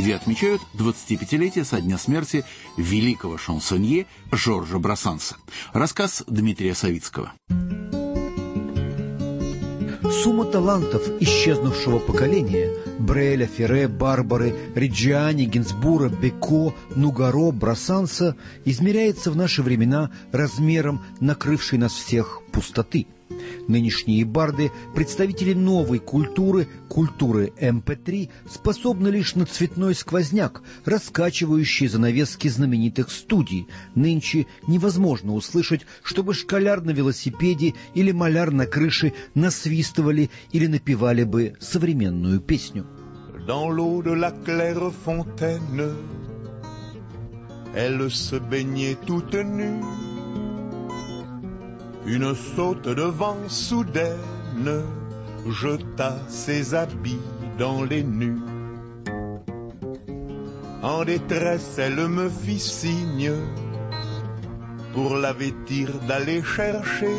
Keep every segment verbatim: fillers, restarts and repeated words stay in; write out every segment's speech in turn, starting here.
где отмечают двадцатипятилетие со дня смерти великого шансонье Жоржа Брассанса. Рассказ Дмитрия Савицкого. Сумма талантов исчезнувшего поколения – Бреля, Ферре, Барбары, Риджиани, Гинзбура, Беко, Нугаро, Брассанса – измеряется в наши времена размером накрывшей нас всех пустоты. Нынешние барды, представители новой культуры, культуры эм пэ три, способны лишь на цветной сквозняк, раскачивающий занавески знаменитых студий. Нынче невозможно услышать, чтобы школяр на велосипеде или маляр на крыше насвистывали или напевали бы современную песню. Dans l'eau de la claire fontaine, elle se baignait toute nue. Une saute de vent soudaine jeta ses habits dans les nues. En détresse, elle me fit signe pour la vêtir d'aller chercher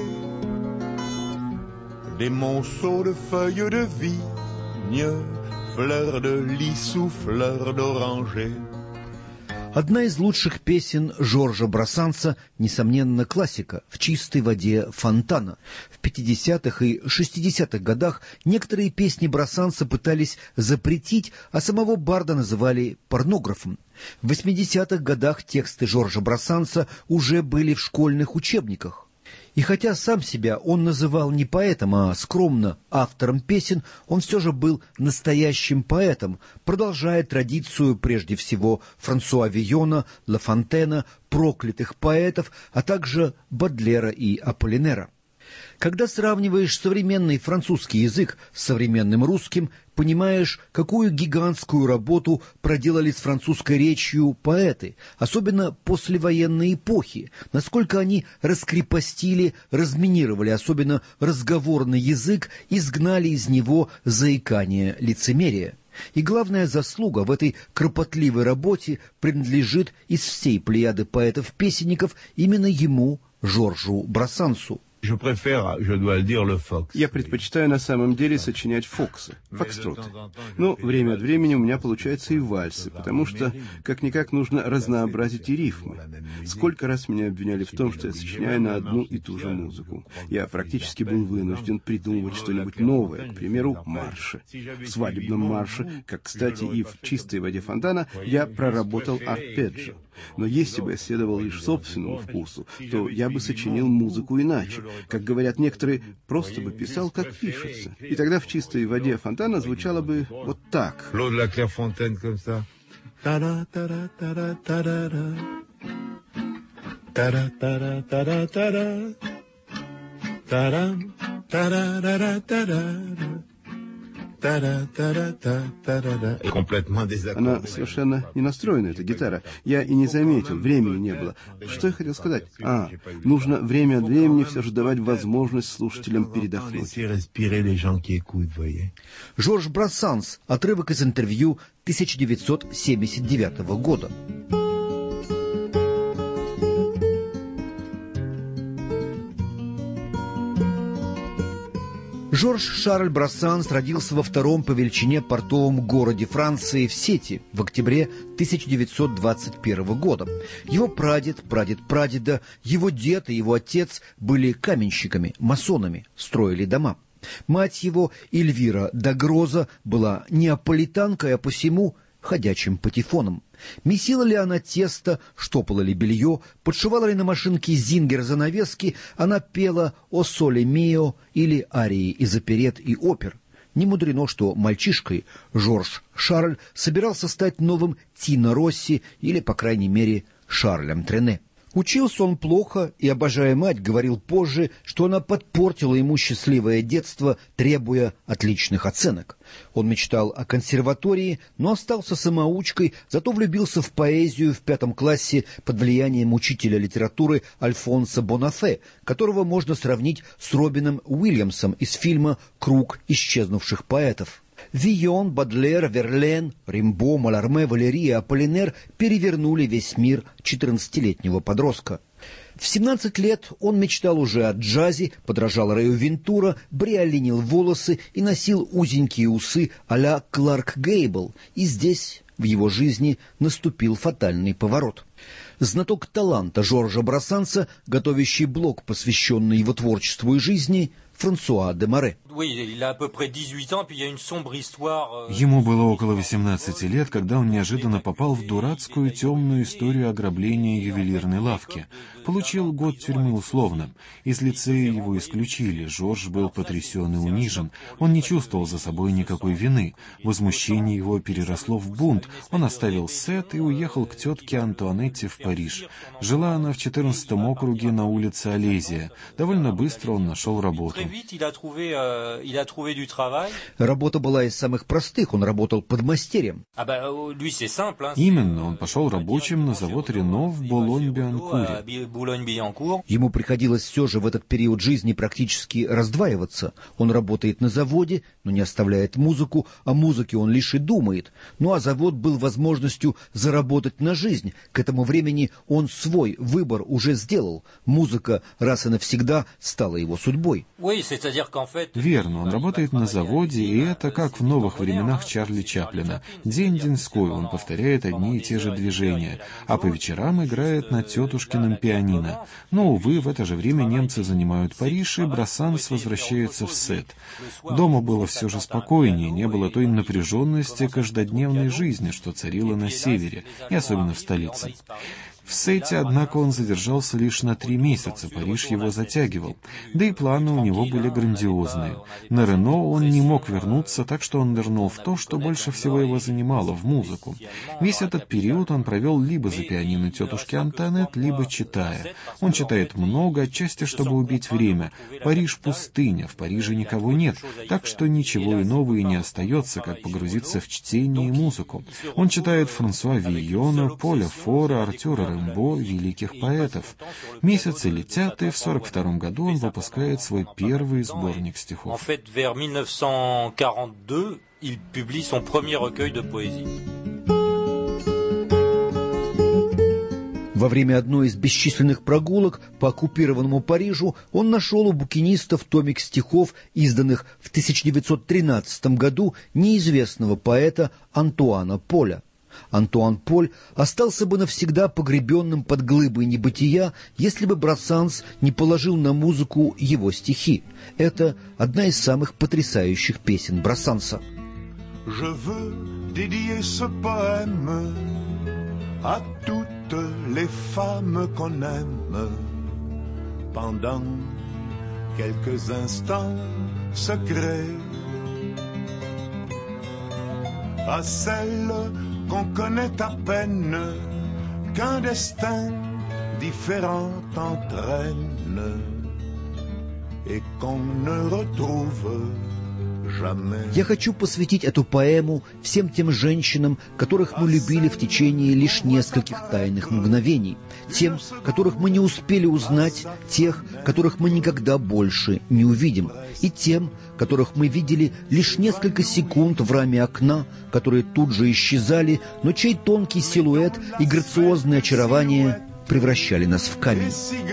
des monceaux de feuilles de vigne, fleurs de lys ou fleurs d'oranger. Одна из лучших песен Жоржа Брассанса, несомненно, классика «В чистой воде фонтана». В пятидесятых и шестидесятых годах некоторые песни Брассанса пытались запретить, а самого барда называли порнографом. В восьмидесятых годах тексты Жоржа Брассанса уже были в школьных учебниках. И хотя сам себя он называл не поэтом, а скромно автором песен, он все же был настоящим поэтом, продолжая традицию прежде всего Франсуа Вийона, Ла Фонтена, проклятых поэтов, а также Бодлера и Аполлинера. Когда сравниваешь современный французский язык с современным русским, понимаешь, какую гигантскую работу проделали с французской речью поэты, особенно послевоенной эпохи, насколько они раскрепостили, разминировали, особенно разговорный язык, изгнали из него заикание лицемерия. И главная заслуга в этой кропотливой работе принадлежит из всей плеяды поэтов-песенников именно ему, Жоржу Брассансу. Я предпочитаю на самом деле сочинять фоксы, фокстроты. Но время от времени у меня получаются и вальсы, потому что как-никак нужно разнообразить и рифмы. Сколько раз меня обвиняли в том, что я сочиняю на одну и ту же музыку. Я практически был вынужден придумывать что-нибудь новое, к примеру, марши. В свадебном марше, как, кстати, и в «Чистой воде фонтана», я проработал арпеджио. Но если бы я следовал лишь собственному вкусу, то я бы сочинил музыку иначе. Как говорят некоторые, просто бы писал, как пишется. И тогда в «Чистой воде фонтана» звучало бы вот так. Она совершенно не настроена, эта гитара. Я и не заметил, времени не было. Что я хотел сказать? А, нужно время от времени все же давать возможность слушателям передохнуть. Жорж Брассанс. Отрывок из интервью тысяча девятьсот семьдесят девятого года. Жорж Шарль Брассанс родился во втором по величине портовом городе Франции в Сети в октябре тысяча девятьсот двадцать первого года. Его прадед, прадед прадеда, его дед и его отец были каменщиками, масонами, строили дома. Мать его, Эльвира Дагроза, была неаполитанкой, а посему ходячим патефоном. Месила ли она тесто, штопала ли белье, подшивала ли на машинке Зингер занавески, она пела «О соле мио» или арии из оперет и опер. Не мудрено, что мальчишкой Жорж Шарль собирался стать новым Тино Росси или, по крайней мере, Шарлем Трене. Учился он плохо и, обожая мать, говорил позже, что она подпортила ему счастливое детство, требуя отличных оценок. Он мечтал о консерватории, но остался самоучкой, зато влюбился в поэзию в пятом классе под влиянием учителя литературы Альфонса Бонафе, которого можно сравнить с Робином Уильямсом из фильма «Круг исчезнувших поэтов». Вийон, Бодлер, Верлен, Римбо, Маларме, Валери и Аполлинер перевернули весь мир четырнадцатилетнего подростка. В семнадцать лет он мечтал уже о джазе, подражал Рэю Вентура, бриолинил волосы и носил узенькие усы а-ля Кларк Гейбл. И здесь в его жизни наступил фатальный поворот. Знаток таланта Жоржа Брассанса, готовящий блог, посвященный его творчеству и жизни, Франсуа де Море. Ему было около восемнадцати лет, когда он неожиданно попал в дурацкую темную историю ограбления ювелирной лавки. Получил год тюрьмы условно. Из лицея его исключили. Жорж был потрясен и унижен. Он не чувствовал за собой никакой вины. Возмущение его переросло в бунт. Он оставил Сет и уехал к тетке Антуанетте в Париж. Жила она в четырнадцатом округе на улице Олезия. Довольно быстро он нашел работу. Работа была из самых простых, он работал подмастерьем. Именно, он пошел рабочим на завод Рено в Булонь-Бианкуре. Ему приходилось все же в этот период жизни практически раздваиваться. Он работает на заводе, но не оставляет музыку, о музыке он лишь и думает. Ну а завод был возможностью заработать на жизнь. К этому времени он свой выбор уже сделал. Музыка раз и навсегда стала его судьбой. Верно, он работает на заводе, и это как в новых временах Чарли Чаплина. День-деньской он повторяет одни и те же движения, а по вечерам играет на тетушкином пианино. Но, увы, в это же время немцы занимают Париж, и Брассанс возвращается в Сет. Дома было все же спокойнее, не было той напряженности каждодневной жизни, что царила на севере, и особенно в столице. В Сете, однако, он задержался лишь на три месяца, Париж его затягивал. Да и планы у него были грандиозные. На Рено он не мог вернуться, так что он нырнул в то, что больше всего его занимало, в музыку. Весь этот период он провел либо за пианино тетушки Антуанетт, либо читая. Он читает много, отчасти, чтобы убить время. Париж — пустыня, в Париже никого нет, так что ничего иного и не остается, как погрузиться в чтение и музыку. Он читает Франсуа Вийона, Поля Фора, Артюра Рембо, великих поэтов. Месяцы летят, и в сорок втором году он выпускает свой первый сборник стихов. Во время одной из бесчисленных прогулок по оккупированному Парижу он нашел у букинистов томик стихов, изданных в тысяча девятьсот тринадцатом году неизвестного поэта Антуана Поля. Антуан Поль остался бы навсегда погребенным под глыбой небытия, если бы Брассанс не положил на музыку его стихи. Это одна из самых потрясающих песен Брассанса. Je veux dédier ce poème à toutes les femmes qu'on aime pendant quelques instants secrets, à celles qu'on connaît à peine, qu'un destin différent entraîne et qu'on ne retrouve jamais. Я хочу посвятить эту поэму всем тем женщинам, которых мы любили в течение лишь нескольких тайных мгновений, тем, которых мы не успели узнать, тех, которых мы никогда больше не увидим, и тем, которых мы видели лишь несколько секунд в раме окна, которые тут же исчезали, но чей тонкий силуэт и грациозное очарование превращали нас в камень.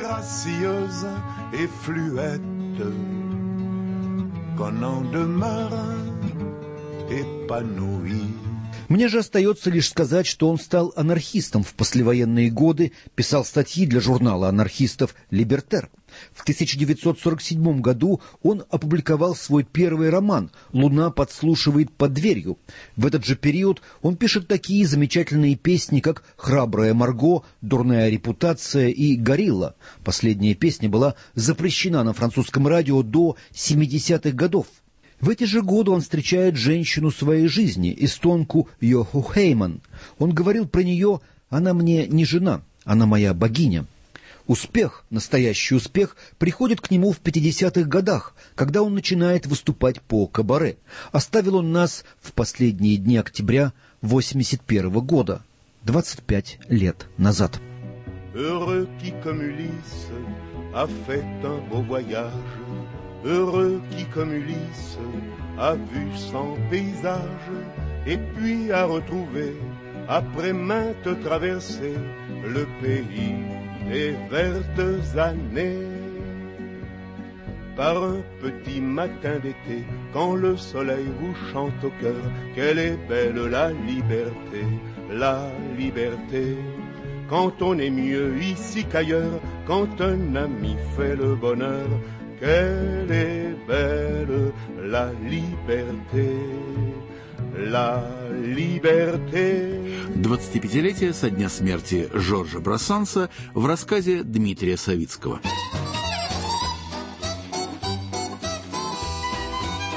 Мне же остается лишь сказать, что он стал анархистом в послевоенные годы, писал статьи для журнала анархистов «Либертер». В тысяча девятьсот сорок седьмом году он опубликовал свой первый роман «Луна подслушивает под дверью». В этот же период он пишет такие замечательные песни, как «Храбрая Марго», «Дурная репутация» и «Горилла». Последняя песня была запрещена на французском радио до семидесятых годов. В эти же годы он встречает женщину своей жизни, эстонку Йоху Хейман. Он говорил про нее: «Она мне не жена, она моя богиня». Успех, настоящий успех, приходит к нему в пятидесятых годах, когда он начинает выступать по кабаре. Оставил он нас в последние дни октября восемьдесят первого года, двадцать пять лет назад. Heureux qui comme Ulysse a fait un beau voyage, heureux qui comme Ulysse a vu son paysage, et puis a retrouvé après maintes traversées le pays des vertes années. Par un petit matin d'été, quand le soleil vous chante au cœur, quelle est belle la liberté, la liberté. Quand on est mieux ici qu'ailleurs, quand un ami fait le bonheur, quelle est belle la liberté, la liberté. двадцатипятилетие со дня смерти Жоржа Брассанса в рассказе Дмитрия Савицкого.